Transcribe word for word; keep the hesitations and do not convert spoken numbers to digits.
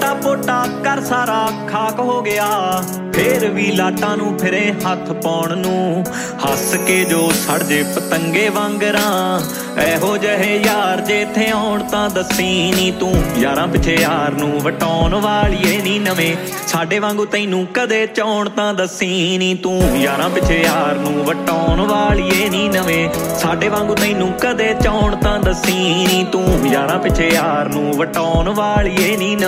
ਤੇਰਾ ਪੋਟਾ ਕਰ ਸਾਰਾ ਖਾਕ ਹੋ ਗਿਆ। ਫੇਰ ਵੀ ਲਾਟਾਂ ਨੂੰ ਫਿਰੇ ਹੱਥ ਪਾਉਣ ਨੂੰ, ਹੱਸ ਕੇ ਜੋ ਸੜ ਜੇ ਪਤੰਗੇ ਵਾਂਗਰਾਂ। ਇਹੋ ਜਿਹੇ ਯਾਰ ਜੇ ਇੱਥੇ ਆਉਣ ਤਾਂ ਦੱਸੀ ਨੀ ਤੂੰ, ਯਾਰਾਂ ਪਿੱਛੇ ਯਾਰ ਨੂੰ ਵਟਾਉਣ ਵਾਲੀਏ ਨੀ ਨਵੇਂ। ਸਾਡੇ ਵਾਂਗੂ ਤੈਨੂੰ ਕਦੇ ਚਾਉਣ ਤਾਂ ਦੱਸੀ ਨੀ ਤੂੰ, ਯਾਰਾਂ ਪਿੱਛੇ ਯਾਰ ਨੂੰ ਵਟਾਉਣ ਵਾਲੀਏ ਨੀ ਨਵੇਂ। ਸਾਡੇ ਵਾਂਗੂ ਤੈਨੂੰ ਕਦੇ ਚਾਉਣ ਤਾਂ ਦੱਸੀ ਨੀ ਤੂੰ, ਯਾਰਾਂ ਪਿੱਛੇ ਯਾਰ ਨੂੰ ਵਟਾਉਣ ਵਾਲੀਏ ਨੀ ਨਵੇਂ।